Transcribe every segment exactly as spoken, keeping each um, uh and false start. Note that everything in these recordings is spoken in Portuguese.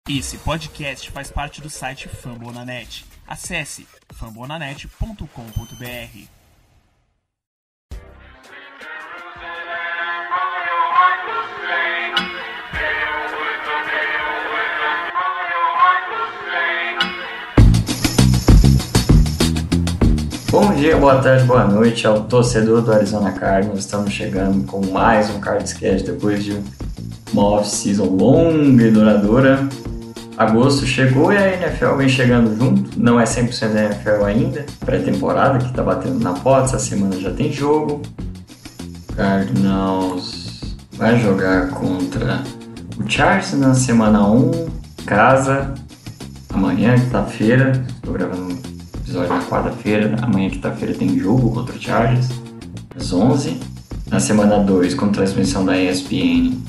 Esse podcast faz parte do site Fambonanet. Acesse fambonanet ponto com ponto b r. Bom dia, boa tarde, boa noite ao torcedor do Arizona Cardinals. Estamos chegando com mais um Cardscast depois de uma off-season longa e duradoura. Agosto chegou e a N F L vem chegando junto. Não é cem por cento da N F L ainda. Pré-temporada que está batendo na porta. Essa semana já tem jogo. Cardinals vai jogar contra o Chargers na semana um. Casa. Amanhã, quinta-feira. Estou gravando um episódio na quarta-feira. Amanhã, quinta-feira, tem jogo contra o Chargers. Às onze. Na semana dois, com transmissão da E S P N.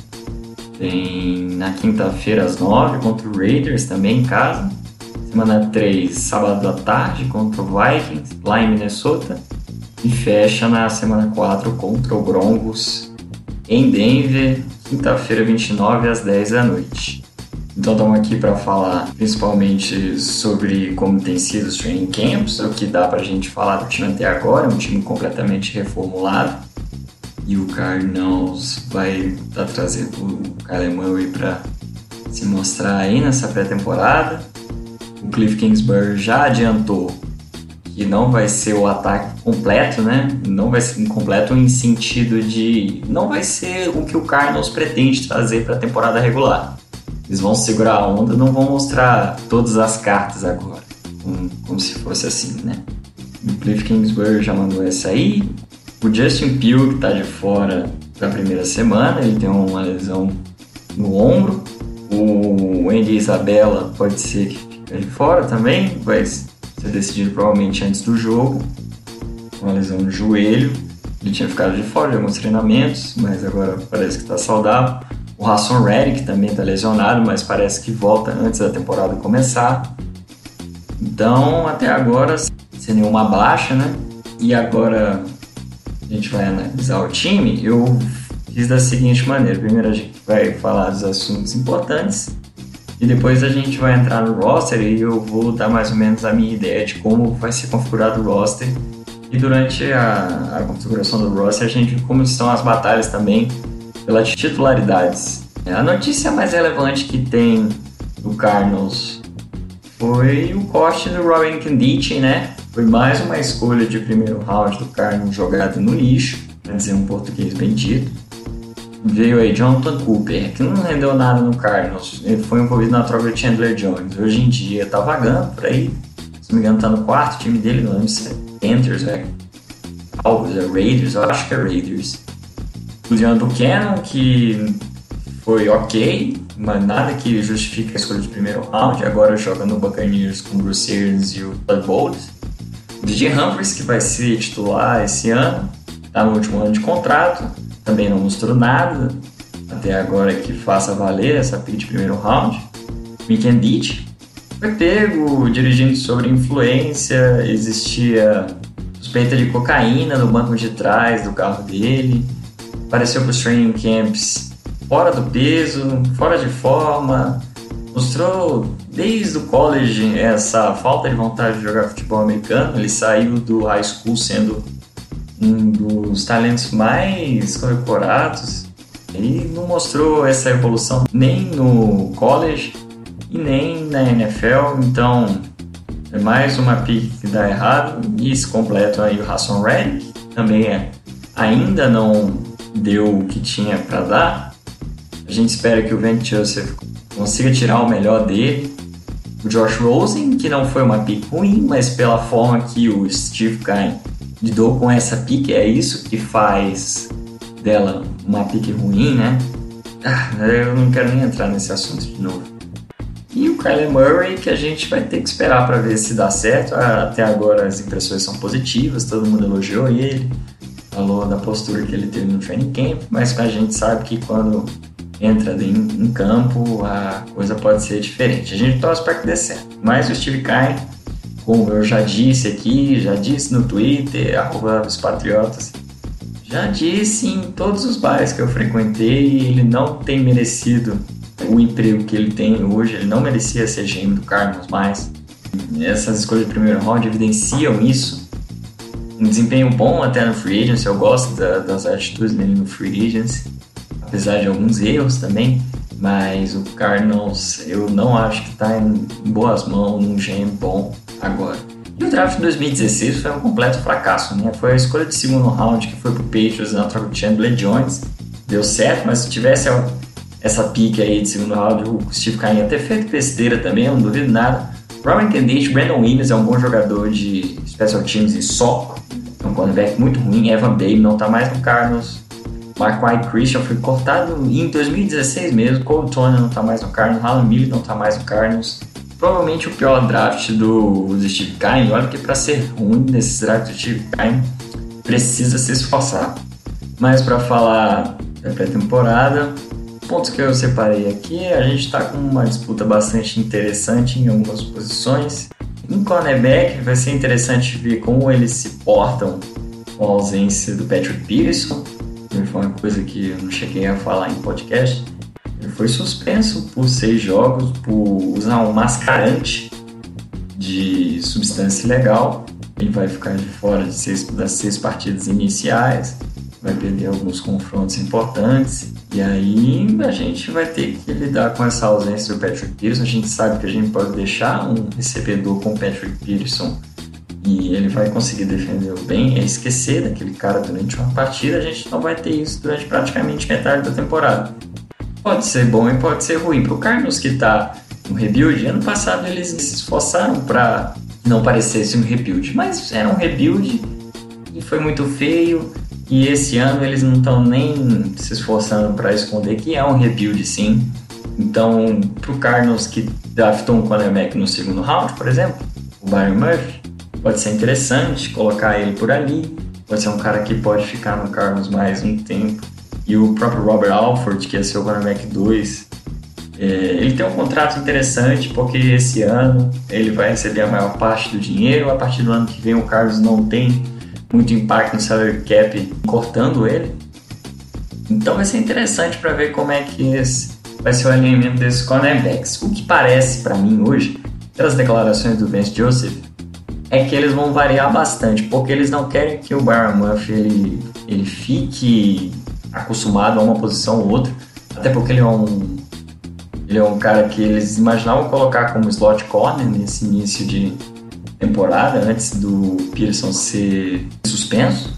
Tem na quinta-feira às nove contra o Raiders, também em casa. Semana três, sábado à tarde, contra o Vikings, lá em Minnesota. E fecha na semana quatro contra o Broncos, em Denver, quinta-feira vinte e nove às dez da noite. Então estamos aqui para falar principalmente sobre como tem sido os training camps, o que dá para a gente falar do time até agora, um time completamente reformulado. E o Cardinals vai estar tá trazendo o Kyler Murray para se mostrar aí nessa pré-temporada. O Cliff Kingsbury já adiantou que não vai ser o ataque completo, né? Não vai ser incompleto em sentido de... Não vai ser o que o Cardinals pretende trazer para a temporada regular. Eles vão segurar a onda, não vão mostrar todas as cartas agora. Como, como se fosse assim, né? O Cliff Kingsbury já mandou essa aí. O Justin Pugh, que está de fora da primeira semana, ele tem uma lesão no ombro. O Andy Isabella pode ser que fique de fora também, vai ser decidido provavelmente antes do jogo. Uma lesão no joelho, ele tinha ficado de fora de alguns treinamentos, mas agora parece que está saudável. O Haason Reddick também está lesionado, mas parece que volta antes da temporada começar. Então, até agora, sem nenhuma baixa, né? E agora a gente vai analisar o time. Eu fiz da seguinte maneira: primeiro a gente vai falar dos assuntos importantes e depois a gente vai entrar no roster e eu vou dar mais ou menos a minha ideia de como vai ser configurado o roster. E durante a, a configuração do roster a gente vê como estão as batalhas também pelas titularidades. A notícia mais relevante que tem do Cardinals foi o corte do Robert Nkemdiche, né? Foi mais uma escolha de primeiro round do Cardinals jogada no lixo, para dizer um português bem dito. Veio aí Jonathan Cooper, que não rendeu nada no Cardinals. Ele foi envolvido na troca de Chandler Jones. Hoje em dia tá vagando por aí. Se não me engano, tá no quarto time dele, não lembro se é Panthers, é Cowboys, é Raiders, eu acho que é Raiders. O Deon Buchanan, que foi ok, mas nada que justifique a escolha de primeiro round. Agora joga no Buccaneers com o Bruce Arians e o Todd Bowles. O D J Humphries, que vai ser titular esse ano, está no último ano de contrato, também não mostrou nada até agora que faça valer essa pick de primeiro round. Nkemdiche foi pego dirigindo sobre influência, existia suspeita de cocaína no banco de trás do carro dele, apareceu para os training camps fora do peso, fora de forma, mostrou desde o college essa falta de vontade de jogar futebol americano. Ele saiu do high school sendo um dos talentos mais condecorados. Ele não mostrou essa evolução nem no college e nem na N F L, então é mais uma pick que dá errado. E esse completo aí o Haason Reddick também é, ainda não deu o que tinha para dar. A gente espera que o Vance Joseph consiga tirar o melhor dele. O Josh Rosen, que não foi uma pick ruim, mas pela forma que o Steve Keim lidou com essa pick, é isso que faz dela uma pick ruim, né? Ah, eu não quero nem entrar nesse assunto de novo. E o Kyler Murray, que a gente vai ter que esperar para ver se dá certo. Até agora as impressões são positivas, todo mundo elogiou ele, falou da postura que ele teve no training camp, mas a gente sabe que quando entra em, em campo, a coisa pode ser diferente. A gente torce para que dê certo. Mas o Steve Keim, como eu já disse aqui, já disse no Twitter, arroba os Patriotas, já disse em todos os bares que eu frequentei, ele não tem merecido o emprego que ele tem hoje, ele não merecia ser G M do Cardinals mais. Essas escolhas de primeiro round evidenciam isso. Um desempenho bom até no free agency, eu gosto da, das atitudes dele no free agency, apesar de alguns erros também, mas o Cardinals eu não acho que está em boas mãos num G M bom agora. E o draft de dois mil e dezesseis foi um completo fracasso, né? Foi a escolha de segundo round que foi pro Patriots na troca de Chandler Jones, deu certo, mas se tivesse essa pique aí de segundo round, o Steve Keim ia ter feito besteira também, eu não duvido nada. Robert Kennedy, Brandon Williams é um bom jogador de special teams e só, é um cornerback muito ruim. Evan Bailey não está mais no Cardinals. Marquai Christian foi cortado em dois mil e dezesseis mesmo. Cole Turner não está mais no Cardinals. Alan Miller não está mais no Cardinals. Provavelmente o pior draft do, do Steve Keim. Olha que para ser ruim nesses drafts do Steve Keim precisa se esforçar. Mas para falar da pré-temporada, pontos que eu separei aqui, a gente está com uma disputa bastante interessante em algumas posições. Em cornerback vai ser interessante ver como eles se portam com a ausência do Patrick Peterson. Foi uma coisa que eu não cheguei a falar em podcast. Ele foi suspenso por seis jogos por usar um mascarante de substância ilegal. Ele vai ficar de fora de seis, das seis partidas iniciais, vai perder alguns confrontos importantes. E aí a gente vai ter que lidar com essa ausência do Patrick Peterson. A gente sabe que a gente pode deixar um recebedor com o Patrick Peterson e ele vai conseguir defender bem, é esquecer daquele cara durante uma partida. A gente não vai ter isso durante praticamente metade da temporada. Pode ser bom e pode ser ruim. Para o Cardinals que está no rebuild, ano passado eles se esforçaram para não parecesse um rebuild, mas era um rebuild e foi muito feio. E esse ano eles não estão nem se esforçando para esconder que é um rebuild, sim. Então, para o Cardinals que draftou um cornerback no segundo round, por exemplo, o Byron Murphy, pode ser interessante colocar ele por ali. Pode ser um cara que pode ficar no Cardinals mais um tempo. E o próprio Robert Alford, que é seu cornerback dois, é, ele tem um contrato interessante porque esse ano ele vai receber a maior parte do dinheiro. A partir do ano que vem o Cardinals não tem muito impacto no salary cap cortando ele. Então vai ser interessante para ver como é que esse vai ser o alinhamento desses cornerbacks. O que parece para mim hoje, pelas declarações do Vance Joseph, é que eles vão variar bastante, porque eles não querem que o Byron Murphy ele, ele fique acostumado a uma posição ou outra, até porque ele é um ele é um cara que eles imaginavam colocar como slot corner nesse início de temporada, antes do Peterson ser suspenso.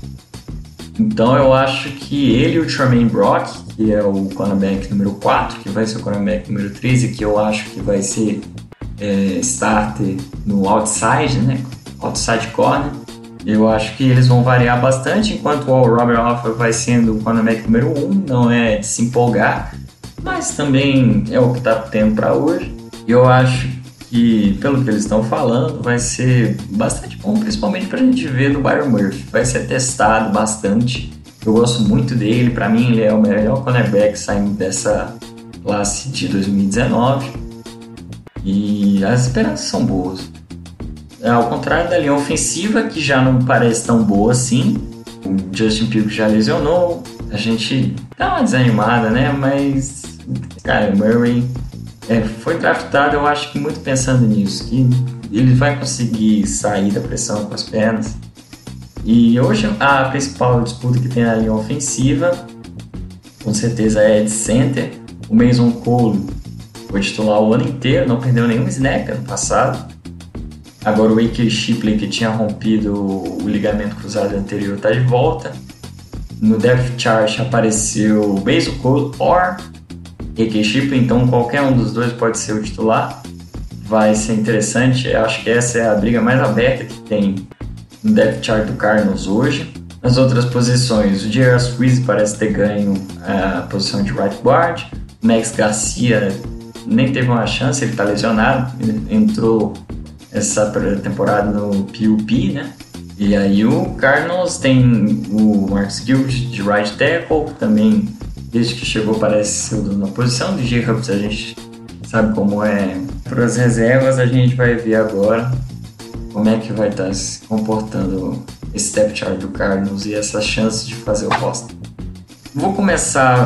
Então eu acho que ele e o Tremaine Brock, que é o cornerback número quatro, que vai ser o cornerback número três, e que eu acho que vai ser é, starter no outside, né? Outside corner, eu acho que eles vão variar bastante, enquanto o Robert Alford vai sendo o cornerback número um, não é de se empolgar, mas também é o que está tendo para hoje. Eu acho que, pelo que eles estão falando, vai ser bastante bom, principalmente para a gente ver do Byron Murphy. Vai ser testado bastante. Eu gosto muito dele, para mim ele é o melhor cornerback saindo dessa classe de dois mil e dezenove. E as esperanças são boas. Ao contrário da linha ofensiva, que já não parece tão boa assim. O Justin Fields já lesionou, a gente dá uma desanimada, né? Mas Kyler Murray é, foi draftado, eu acho que muito pensando nisso, que ele vai conseguir sair da pressão com as pernas. E hoje a principal disputa que tem na linha ofensiva, com certeza é de center. O Mason Cole foi titular o ano inteiro, não perdeu nenhum snap ano passado. Agora o A K Shipley, que tinha rompido o ligamento cruzado anterior, está de volta. No depth chart apareceu o Mason Cole ou A K Shipley, então qualquer um dos dois pode ser o titular. Vai ser interessante, eu acho que essa é a briga mais aberta que tem no depth chart do Cardinals hoje. Nas outras posições, o J R. Squeeze parece ter ganho a posição de right guard. O Max Garcia nem teve uma chance, ele está lesionado, ele entrou essa temporada no P U P, né? E aí o Cardinals tem o Marcus Gilbert de right tackle, também desde que chegou parece ser o dono da posição. O D J Hubs a gente sabe como é. Para as reservas a gente vai ver agora como é que vai estar se comportando esse depth chart do Cardinals e essas chances de fazer o roster. Vou começar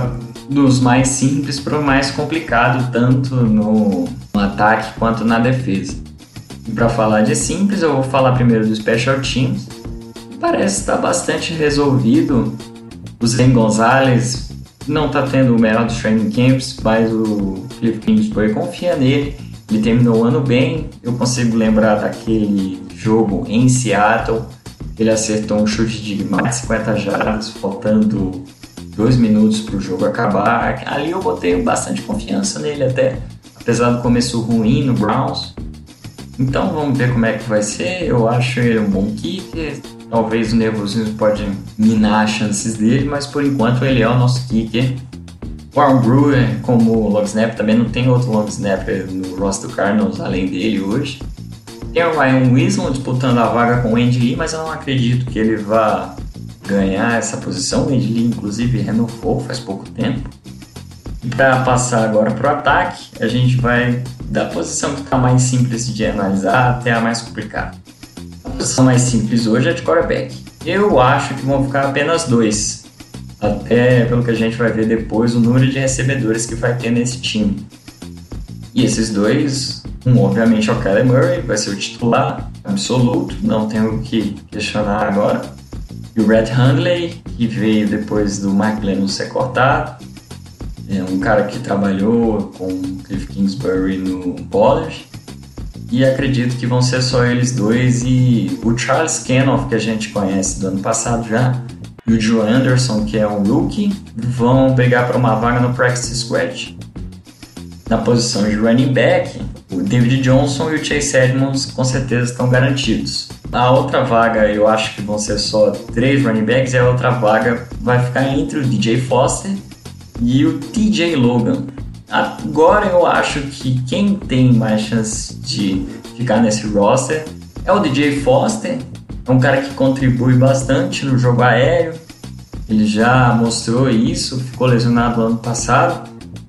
dos mais simples para o mais complicado, tanto no, no ataque quanto na defesa. E para falar de simples, eu vou falar primeiro do Special Teams. Parece estar bastante resolvido. O Zane Gonzalez não está tendo o melhor dos training camps, mas o Cliff Kingsbury confia nele. Ele terminou o ano bem. Eu consigo lembrar daquele jogo em Seattle. Ele acertou um chute de mais de cinquenta jardas, faltando dois minutos para o jogo acabar. Ali eu botei bastante confiança nele até, apesar do começo ruim no Browns. Então vamos ver como é que vai ser. Eu acho ele um bom kicker. Talvez o nervosismo pode minar as chances dele, mas por enquanto ele é o nosso kicker. O Warren Brewer, como long snapper, também não tem outro long snapper no roster do Cardinals além dele hoje. Tem o Ryan Weasley disputando a vaga com o Andy Lee, mas eu não acredito que ele vá ganhar essa posição. O Andy Lee, inclusive, renovou faz pouco tempo. E para passar agora para o ataque, a gente vai da posição que está mais simples de analisar até a mais complicada. A posição mais simples hoje é de quarterback. Eu acho que vão ficar apenas dois. Até pelo que a gente vai ver depois, o número de recebedores que vai ter nesse time. E esses dois, um obviamente é o Kyler Murray, vai ser o titular absoluto, não tenho o que questionar agora. E o Brett Hundley, que veio depois do Mike Glennon ser cortado. É um cara que trabalhou com o Cliff Kingsbury no college. E acredito que vão ser só eles dois e o Charles Kenoff, que a gente conhece do ano passado já, e o Joe Anderson, que é um rookie, vão brigar para uma vaga no practice squad. Na posição de running back, o David Johnson e o Chase Edmonds com certeza estão garantidos. A outra vaga eu acho que vão ser só três running backs e a outra vaga vai ficar entre o D J Foster e o T J Logan. Agora eu acho que quem tem mais chance de ficar nesse roster é o D J Foster. É um cara que contribui bastante no jogo aéreo. Ele já mostrou isso, ficou lesionado no ano passado,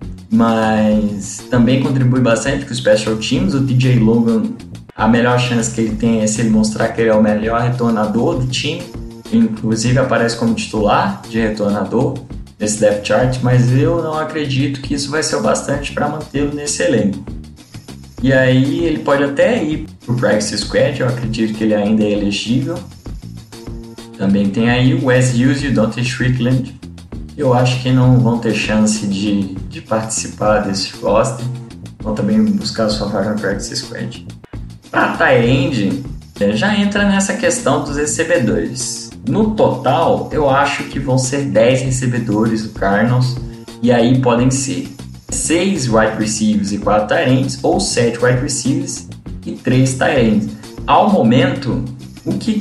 mas também contribui bastante com os Special Teams. O T J Logan, a melhor chance que ele tem é se ele mostrar que ele é o melhor retornador do time. Ele inclusive aparece como titular de retornador nesse depth chart, mas eu não acredito que isso vai ser o bastante para mantê-lo nesse elenco. E aí ele pode até ir para o practice squad, eu acredito que ele ainda é elegível. Também tem aí o Wes Hughes e o Dante Strickland. Eu acho que não vão ter chance de, de participar desse roster. Vão também buscar sua vaga no practice squad. Para tight end, já entra nessa questão dos recebedores. No total, eu acho que vão ser dez recebedores do Cardinals. E aí podem ser seis wide receivers e quatro tight ends, ou sete wide receivers e três tight ends. Ao momento, o que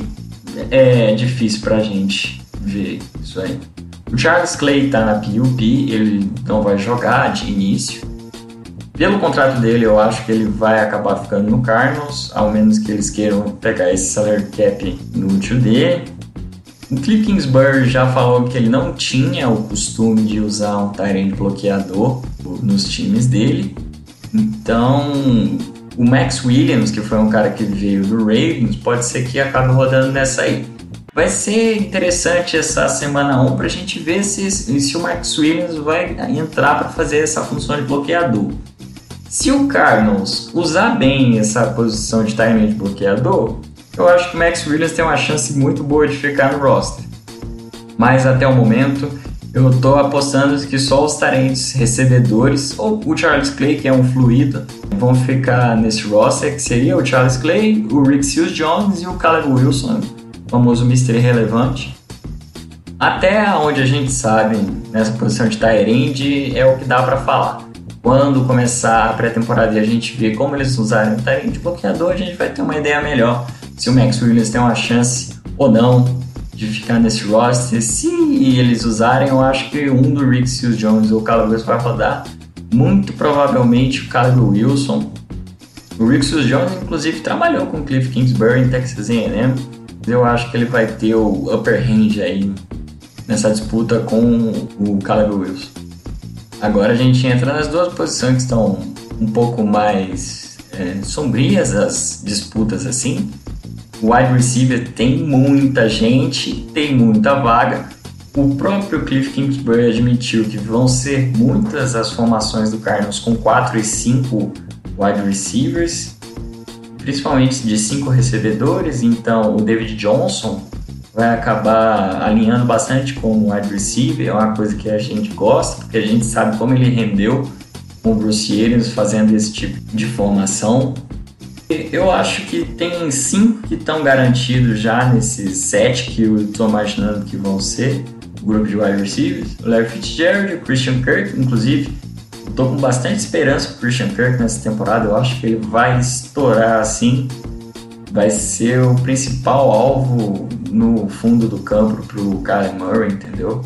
é difícil pra gente ver isso aí. O Charles Clay tá na P U P, ele não vai jogar de início. Pelo contrato dele, eu acho que ele vai acabar ficando no Cardinals, ao menos que eles queiram pegar esse salary cap inútil dele. O Cliff Kingsbury já falou que ele não tinha o costume de usar um tight end bloqueador nos times dele. Então, o Max Williams, que foi um cara que veio do Ravens, pode ser que acabe rodando nessa aí. Vai ser interessante essa semana um para a gente ver se, se o Max Williams vai entrar para fazer essa função de bloqueador. Se o Cardinals usar bem essa posição de tight end bloqueador, eu acho que o Max Williams tem uma chance muito boa de ficar no roster. Mas até o momento, eu estou apostando que só os tight ends recebedores, ou o Charles Clay, que é um fluido, vão ficar nesse roster, que seria o Charles Clay, o Rick Seals-Jones e o Caleb Wilson, o famoso mister Irrelevante. Até onde a gente sabe, nessa posição de tight end, é o que dá para falar. Quando começar a pré-temporada e a gente ver como eles usarem o tight end bloqueador, a gente vai ter uma ideia melhor se o Max Williams tem uma chance ou não de ficar nesse roster. Se eles usarem, eu acho que um do Rick Seals-Jones ou o Caleb Wilson vai rodar. Muito provavelmente o Caleb Wilson. O Rick Seals-Jones, inclusive, trabalhou com o Cliff Kingsbury em Texas A and M. Eu acho que ele vai ter o upper hand aí nessa disputa com o Caleb Wilson. Agora a gente entra nas duas posições que estão um pouco mais é, sombrias, as disputas assim. O wide receiver tem muita gente, tem muita vaga. O próprio Cliff Kingsbury admitiu que vão ser muitas as formações do Cardinals com quatro e cinco wide receivers, principalmente de cinco recebedores. Então o David Johnson vai acabar alinhando bastante como wide receiver, é uma coisa que a gente gosta, porque a gente sabe como ele rendeu com o Bruce Arians fazendo esse tipo de formação. Eu acho que tem cinco que estão garantidos já nesses sete que eu estou imaginando que vão ser o grupo de wide receivers. O Larry Fitzgerald, o Christian Kirk, inclusive, estou com bastante esperança para o Christian Kirk nessa temporada. Eu acho que ele vai estourar assim, vai ser o principal alvo no fundo do campo para o Kyler Murray, entendeu?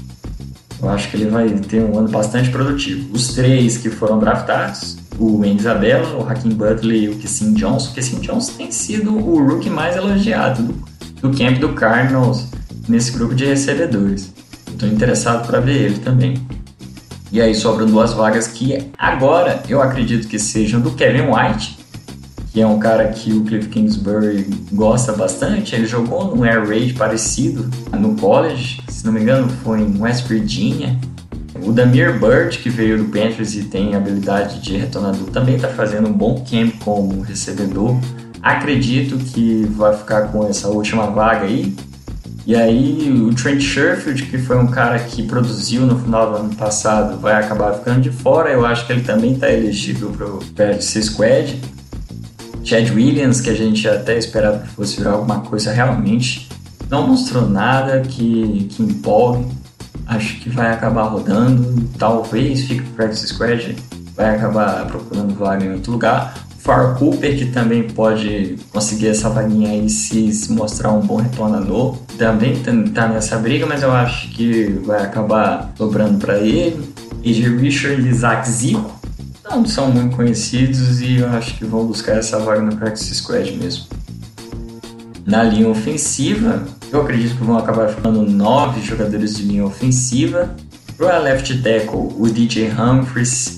Eu acho que ele vai ter um ano bastante produtivo. Os três que foram draftados, o Andy Isabella, o Hakeem Butler e o Kessin Johnson. O Kessin Johnson tem sido o rookie mais elogiado do, do camp do Cardinals nesse grupo de recebedores. Estou interessado para ver ele também. E aí sobram duas vagas que agora eu acredito que sejam do Kevin White, que é um cara que o Cliff Kingsbury gosta bastante. Ele jogou num air raid parecido no college, se não me engano foi em West Virginia. O Damiere Byrd, que veio do Panthers e tem habilidade de retornador, também está fazendo um bom camp como recebedor. Acredito que vai ficar com essa última vaga aí. E aí o Trent Sherfield, que foi um cara que produziu no final do ano passado, vai acabar ficando de fora. Eu acho que ele também está elegível para o Practice Squad. Chad Williams, que a gente até esperava que fosse virar alguma coisa, realmente não mostrou nada que, que empolgue. Acho que vai acabar rodando, talvez fique pro Practice Squad, vai acabar procurando vaga em outro lugar. O Farrell Cooper, que também pode conseguir essa vaguinha aí se, se mostrar um bom retornador, também tá nessa briga, mas eu acho que vai acabar sobrando para ele. A J Richard e Zach Zico não são muito conhecidos e eu acho que vão buscar essa vaga no Practice Squad mesmo. Na linha ofensiva, eu acredito que vão acabar ficando nove jogadores de linha ofensiva. Para left tackle, o D J Humphries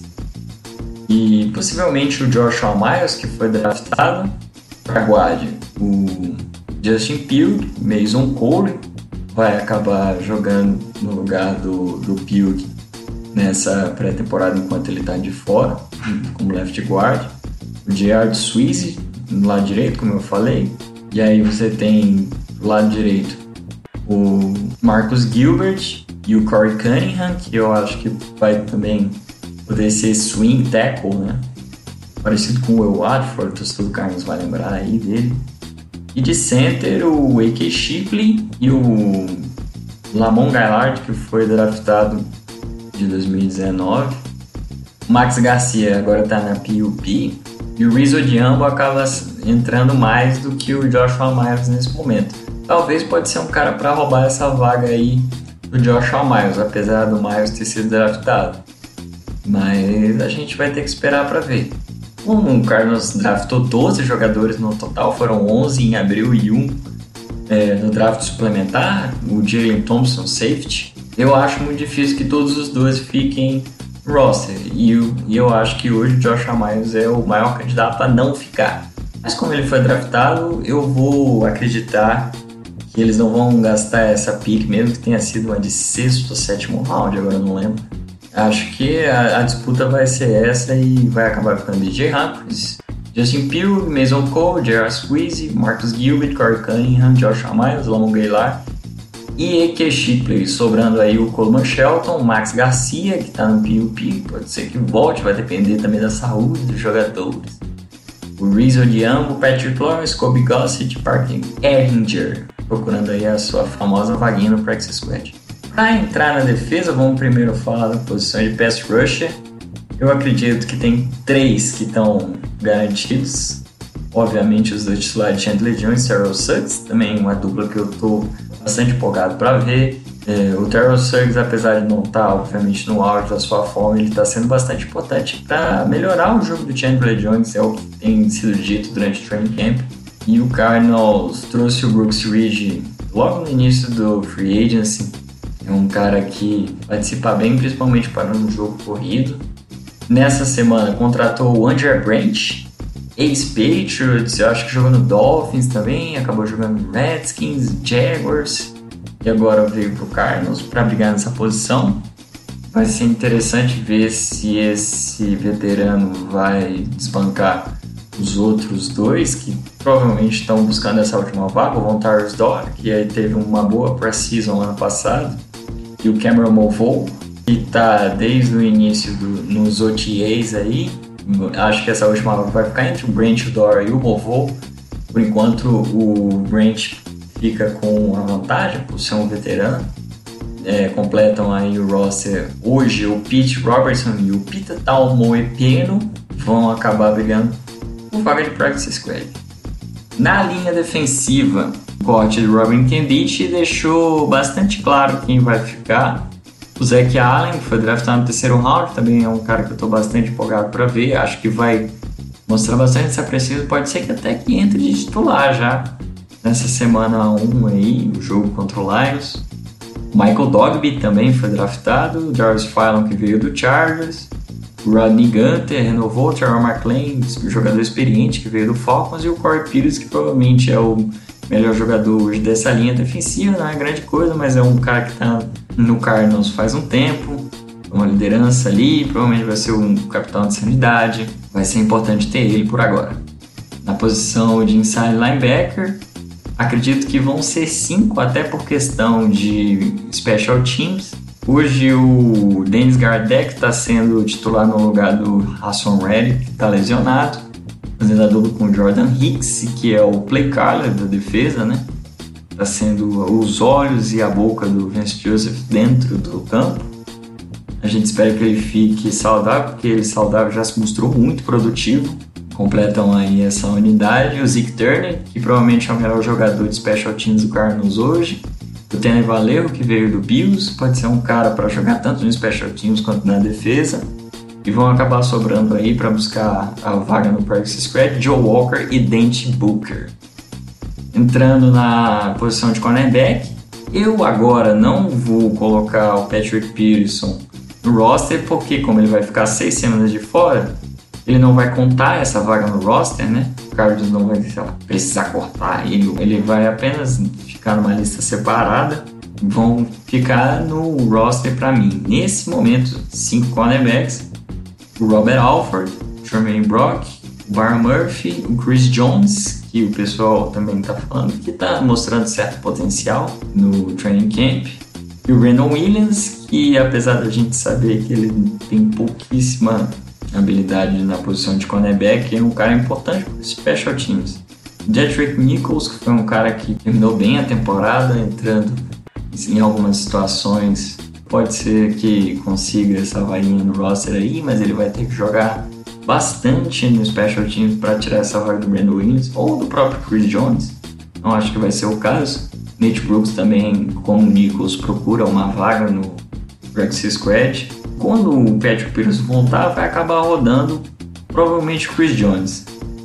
e possivelmente o Joshua Miles, que foi draftado. Para guard, o Justin Pugh, Mason Cole vai acabar jogando no lugar do, do Pugh nessa pré-temporada enquanto ele está de fora, como left guard. O Gerard Sweezy no lado direito, como eu falei. E aí você tem do lado direito o Marcus Gilbert e o Corey Cunningham, que eu acho que vai também poder ser swing tackle, né? Parecido com o Will Watford, o torcedor do Cardinals vai lembrar aí dele. E de center o A K Shipley e o Lamon Gaillard, que foi draftado de dois mil e dezenove. O Max Garcia agora está na P U P. E o Rizzo Diambo acaba entrando mais do que o Joshua Miles nesse momento. Talvez pode ser um cara para roubar essa vaga aí do Joshua Miles, apesar do Miles ter sido draftado. Mas a gente vai ter que esperar para ver. O Cardinals draftou doze jogadores no total, foram onze em abril e um é, no draft suplementar. O Jalen Thompson, safety. Eu acho muito difícil que todos os doze fiquem roster, e eu, e eu acho que hoje o Joshua Miles é o maior candidato a não ficar. Mas como ele foi draftado, eu vou acreditar que eles não vão gastar essa pick, mesmo que tenha sido uma de sexto ou sétimo round, agora eu não lembro. Acho que a, a disputa vai ser essa e vai acabar ficando D J Humphries, Justin Pugh, Mason Cole, Gerard Squeezy, Marcus Gilbert, Corey Cunningham, Joshua Miles, Lamon Gaillard e A K Shipley, sobrando aí o Coleman Shelton, o Max Garcia, que está no P U P, pode ser que volte, vai depender também da saúde dos jogadores. O Rizzo Diambo, Patrick Lawrence, Kobe Gossett, Parker Ehringer, procurando aí a sua famosa vaguinha no Practice Squad. Para entrar na defesa, vamos primeiro falar da posição de pass rusher. Eu acredito que tem três que estão garantidos. Obviamente os dois titulares, Chandler Jones e Terrell Suggs, também uma dupla que eu estou bastante empolgado para ver. É, o Terrell Suggs, apesar de não estar, obviamente, no auge da sua forma, ele está sendo bastante importante para melhorar o jogo do Chandler Jones, é o que tem sido dito durante o training camp. E o Cardinals trouxe o Brooks Reed logo no início do free agency. É um cara que participa bem, principalmente para um jogo corrido. Nessa semana contratou o Andrew Branch, ex-Patriots, eu acho que jogou no Dolphins também, acabou jogando no Redskins, Jaguars. e agora veio para o Cardinals para brigar nessa posição. Vai ser interessante ver se esse veterano vai desbancar os outros dois que provavelmente estão buscando essa última vaga, o Von Tarsdorf, que aí teve uma boa pré-season ano passado, e o Cameron Morveau, que está desde o início do, nos O T As aí. Acho que essa última vai ficar entre o Branch Dor e o Morveau. Por enquanto o Branch fica com a vantagem por ser um veterano. É, completam aí o roster hoje o Pete Robertson e o Pita Taumoepeno vão acabar brigando por vaga de practice squad. Na linha defensiva, o corte de Robin Nkemdiche deixou bastante claro quem vai ficar. O Zach Allen, que foi draftado no terceiro round, também é um cara que eu estou bastante empolgado para ver. Acho que vai mostrar bastante se é preciso. Pode ser que até que entre de titular já nessa semana um aí, o jogo contra o Lions. Michael Dogby também foi draftado, o Jarvis Phylon, que veio do Chargers, o Rodney Gunter renovou, o Terrell McClain, jogador experiente que veio do Falcons, e o Corey Peters, que provavelmente é o melhor jogador hoje dessa linha defensiva. Não é grande coisa, mas é um cara que está no Cardinals faz um tempo, uma liderança ali, provavelmente vai ser um capitão de sanidade, vai ser importante ter ele por agora. Na posição de inside linebacker, acredito que vão ser cinco, até por questão de special teams. Hoje o Dennis Gardeck está sendo titular no lugar do Hassan Reddick, que está lesionado, fazendo a dupla com o Jordan Hicks, que é o play caller da defesa, né? Está sendo os olhos e a boca do Vance Joseph dentro do campo. A gente espera que ele fique saudável, porque ele saudável já se mostrou muito produtivo. Completam aí essa unidade. O Zeke Turner, que provavelmente é o melhor jogador de special teams do Cardinals hoje. O Tanner Vallejo, que veio do Bills, pode ser um cara para jogar tanto no special teams quanto na defesa. E vão acabar sobrando aí para buscar a vaga no practice squad, Joe Walker e Dante Booker. Entrando na posição de cornerback, eu agora não vou colocar o Patrick Peterson no roster, porque como ele vai ficar seis semanas de fora, ele não vai contar essa vaga no roster, né? O Cardinals não vai, sei lá, precisar cortar ele. Ele vai apenas ficar numa lista separada. Vão ficar no roster para mim. Nesse momento, cinco cornerbacks. O Robert Alford, o Jermaine Brock, o Byron Murphy, o Chris Jones, que o pessoal também está falando que está mostrando certo potencial no training camp. E o Brandon Williams, que apesar da gente saber que ele tem pouquíssima habilidade na posição de cornerback, é um cara importante para os special teams. O Jedrick Nichols, que foi um cara que terminou bem a temporada, entrando em algumas situações, pode ser que consiga essa varinha no roster aí, mas ele vai ter que jogar bastante no special teams para tirar essa vaga do Brandon Williams ou do próprio Chris Jones. Não acho que vai ser o caso. Nate Brooks também, como o Nichols, procura uma vaga no practice squad. Quando o Patrick Peterson voltar, vai acabar rodando provavelmente o Chris Jones.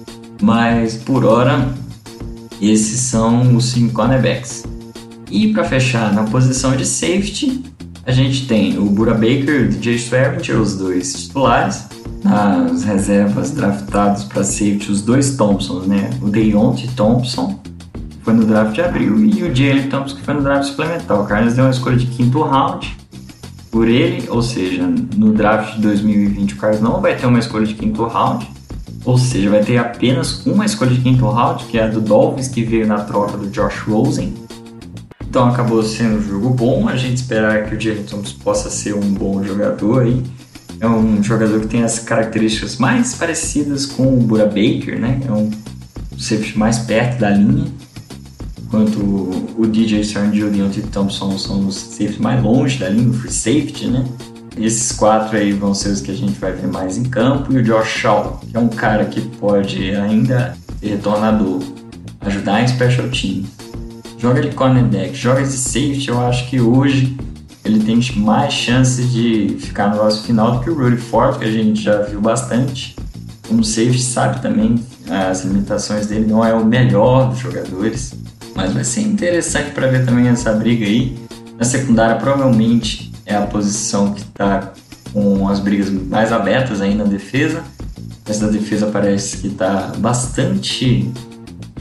Mas por hora, esses são os cinco cornerbacks. E para fechar, na posição de safety, a gente tem o Budda Baker e o D J Swearinger, os dois titulares. Nas reservas draftados para safety, os dois Thompsons, né? O Deontay Thompson, que foi no draft de abril, e o Jalen Thompson, que foi no draft suplementar. O Cardinals deu uma escolha de quinto round por ele, ou seja, no draft de dois mil e vinte o Cardinals não vai ter uma escolha de quinto round, ou seja, vai ter apenas uma escolha de quinto round, que é a do Dolphins, que veio na troca do Josh Rosen. Então acabou sendo um jogo bom. A gente espera que o Jalen Thompson possa ser um bom jogador aí. É um jogador que tem as características mais parecidas com o Budda Baker, né? É um safety mais perto da linha, enquanto o D J Swearinger e o Deontay Thompson são os safety mais longe da linha, o free safety, né? Esses quatro aí vão ser os que a gente vai ver mais em campo. E o Josh Shaw, que é um cara que pode ainda ser retornador, ajudar em special teams. Joga de cornerback, joga de safety, eu acho que hoje ele tem mais chances de ficar no nosso final do que o Rudy Ford, que a gente já viu bastante. Como safety sabe também as limitações dele, não é o melhor dos jogadores, mas vai ser interessante para ver também essa briga aí. Na secundária provavelmente é a posição que está com as brigas mais abertas aí na defesa. Essa defesa parece que está bastante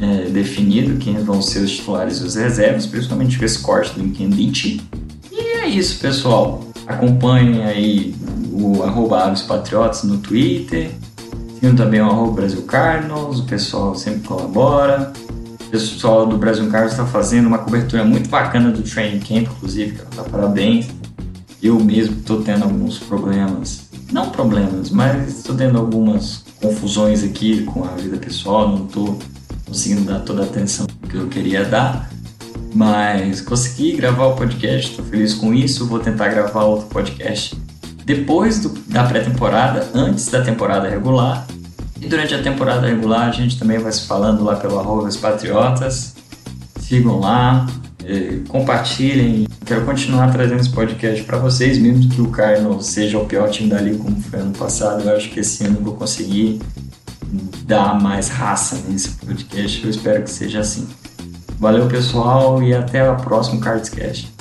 é, definido quem vão ser os titulares e os reservas, principalmente com esse corte do Nkendit. E é isso, pessoal. Acompanhem aí o arroba Aves Patriotas no Twitter. Sigam também o arroba Brasil Cardinals, o pessoal sempre colabora. O pessoal do Brasil Cardinals está fazendo uma cobertura muito bacana do Training Camp, inclusive, que tá parabéns. Eu mesmo estou tendo alguns problemas, não problemas, mas estou tendo algumas confusões aqui com a vida pessoal, não estou conseguindo dar toda a atenção que eu queria dar, mas consegui gravar o podcast, estou feliz com isso. Vou tentar gravar outro podcast depois do, da pré-temporada, antes da temporada regular, e durante a temporada regular a gente também vai se falando lá pelo arroba Os Patriotas. Sigam lá, eh, compartilhem. Quero continuar trazendo esse podcast para vocês, mesmo que o Cardinals seja o pior time da liga como foi ano passado. Eu acho que esse ano eu vou conseguir dar mais raça nesse podcast. Eu espero que seja assim. Valeu, pessoal, e até o próximo Cardscast.